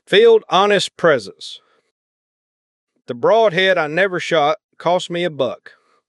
Field honest presence. The broadhead I never shot cost me $1.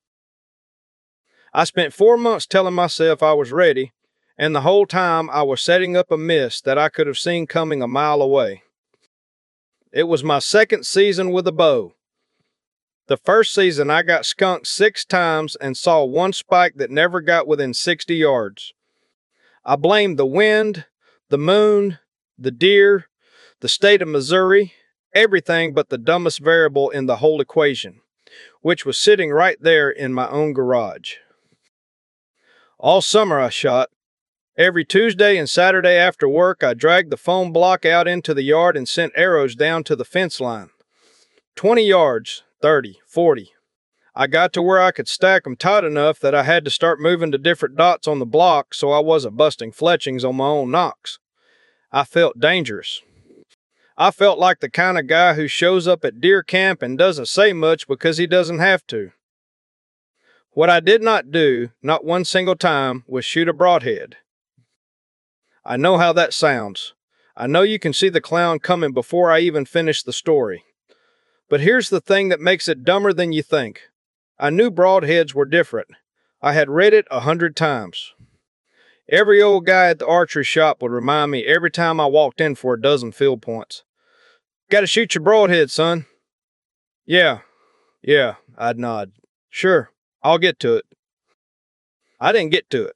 I spent 4 months telling myself I was ready, and the whole time I was setting up a miss that I could have seen coming a mile away. It was my second season with a bow. The first season I got skunked 6 times and saw one spike that never got within 60 yards. I blamed the wind, the moon, the deer, the state of Missouri, everything but the dumbest variable in the whole equation, which was sitting right there in my own garage. All summer I shot. Every Tuesday and Saturday after work, I dragged the foam block out into the yard and sent arrows down to the fence line. 20 yards, 30, 40. I got to where I could stack them tight enough that I had to start moving to different dots on the block so I wasn't busting fletchings on my own nocks. I felt dangerous. I felt like the kind of guy who shows up at deer camp and doesn't say much because he doesn't have to. What I did not do, not one single time, was shoot a broadhead. I know how that sounds. I know you can see the clown coming before I even finish the story. But here's the thing that makes it dumber than you think. I knew broadheads were different. I had read it 100 times. Every old guy at the archery shop would remind me every time I walked in for a dozen field points. "Gotta shoot your broadhead, son." Yeah, I'd nod. "Sure, I'll get to it." I didn't get to it.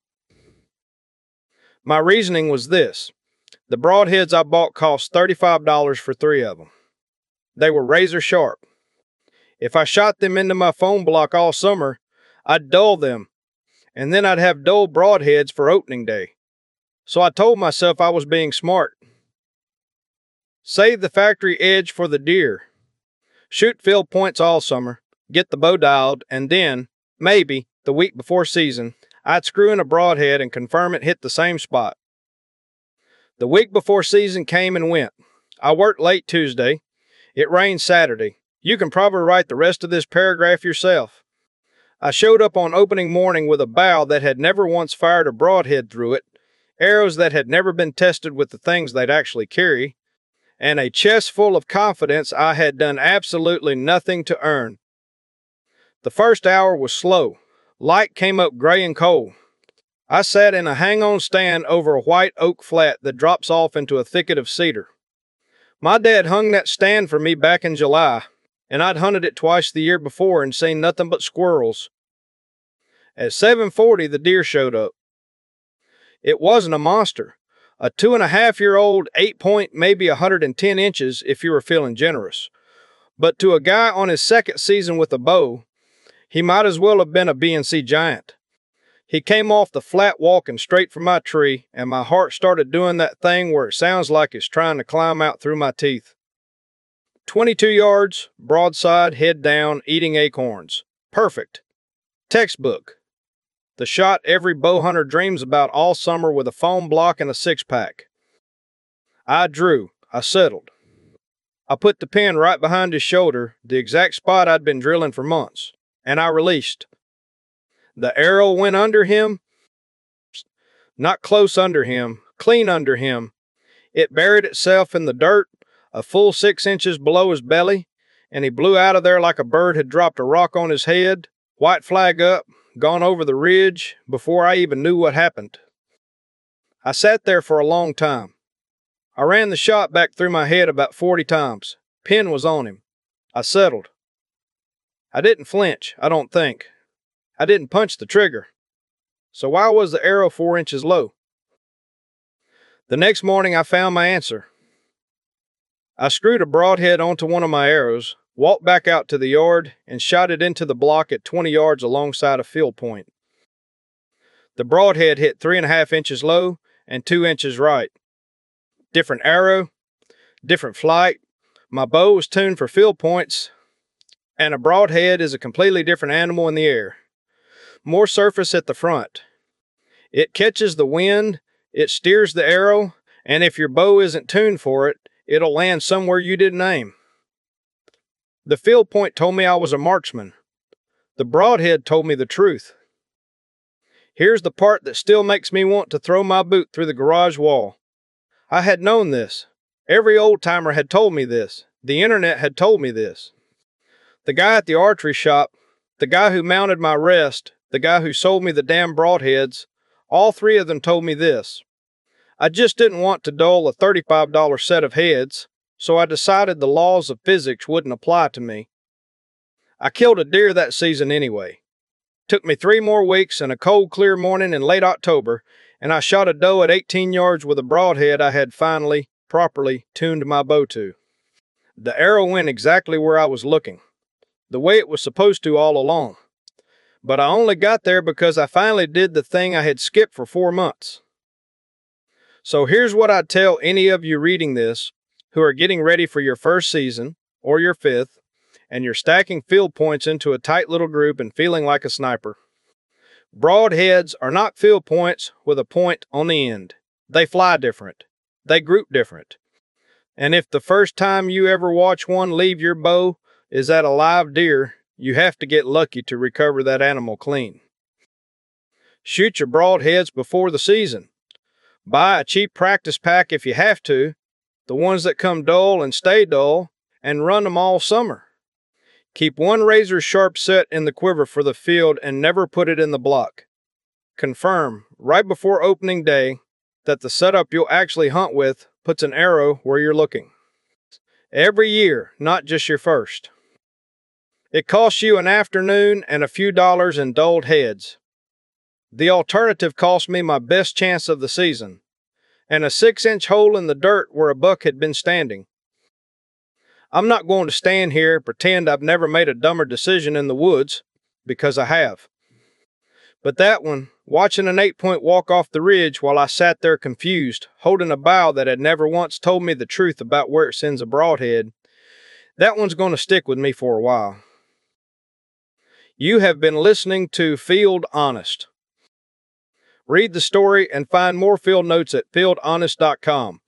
My reasoning was this. The broadheads I bought cost $35 for 3 of them. They were razor sharp. If I shot them into my foam block all summer, I'd dull them, and then I'd have dull broadheads for opening day. So I told myself I was being smart. Save the factory edge for the deer. Shoot field points all summer, get the bow dialed, and then, maybe, the week before season, I'd screw in a broadhead and confirm it hit the same spot. The week before season came and went. I worked late Tuesday. It rained Saturday. You can probably write the rest of this paragraph yourself. I showed up on opening morning with a bow that had never once fired a broadhead through it, arrows that had never been tested with the things they'd actually carry, and a chest full of confidence I had done absolutely nothing to earn. The first hour was slow. Light came up gray and cold. I sat in a hang-on stand over a white oak flat that drops off into a thicket of cedar. My dad hung that stand for me back in July, and I'd hunted it twice the year before and seen nothing but squirrels. At 7:40, the deer showed up. It wasn't a monster. A 2.5-year-old, 8-point, maybe 110 inches if you were feeling generous. But to a guy on his second season with a bow, he might as well have been a BNC giant. He came off the flat walking straight for my tree, and my heart started doing that thing where it sounds like it's trying to climb out through my teeth. 22 yards, broadside, head down, eating acorns. Perfect. Textbook. The shot every bow hunter dreams about all summer with a foam block and a 6-pack. I drew. I settled. I put the pin right behind his shoulder, the exact spot I'd been drilling for months, and I released. The arrow went under him, not close under him, clean under him. It buried itself in the dirt, a full 6 inches below his belly, and he blew out of there like a bird had dropped a rock on his head, white flag up, gone over the ridge, before I even knew what happened. I sat there for a long time. I ran the shot back through my head about 40 times. Pin was on him. I settled. I didn't flinch, I don't think. I didn't punch the trigger. So why was the arrow 4 inches low? The next morning I found my answer. I screwed a broadhead onto one of my arrows, walked back out to the yard, and shot it into the block at 20 yards alongside a field point. The broadhead hit 3.5 inches low and 2 inches right. Different arrow, different flight. My bow was tuned for field points, and a broadhead is a completely different animal in the air. More surface at the front. It catches the wind, it steers the arrow, and if your bow isn't tuned for it, it'll land somewhere you didn't aim. The field point told me I was a marksman. The broadhead told me the truth. Here's the part that still makes me want to throw my boot through the garage wall. I had known this. Every old-timer had told me this. The internet had told me this. The guy at the archery shop, the guy who mounted my rest, the guy who sold me the damn broadheads, all three of them told me this. I just didn't want to dull a $35 set of heads, so I decided the laws of physics wouldn't apply to me. I killed a deer that season anyway. Took me 3 more weeks and a cold, clear morning in late October, and I shot a doe at 18 yards with a broadhead I had finally, properly tuned my bow to. The arrow went exactly where I was looking, the way it was supposed to all along. But I only got there because I finally did the thing I had skipped for 4 months. So here's what I'd tell any of you reading this who are getting ready for your first season, or your 5th, and you're stacking field points into a tight little group and feeling like a sniper. Broadheads are not field points with a point on the end. They fly different. They group different. And if the first time you ever watch one leave your bow is at a live deer, you have to get lucky to recover that animal clean. Shoot your broadheads before the season. Buy a cheap practice pack if you have to, the ones that come dull and stay dull, and run them all summer. Keep one razor sharp set in the quiver for the field and never put it in the block. Confirm, right before opening day, that the setup you'll actually hunt with puts an arrow where you're looking. Every year, not just your first. It costs you an afternoon and a few dollars in dulled heads. The alternative cost me my best chance of the season, and a 6-inch hole in the dirt where a buck had been standing. I'm not going to stand here and pretend I've never made a dumber decision in the woods, because I have. But that one, watching an 8-point walk off the ridge while I sat there confused, holding a bow that had never once told me the truth about where it sends a broadhead, that one's going to stick with me for a while. You have been listening to Field Honest. Read the story and find more field notes at fieldhonest.com.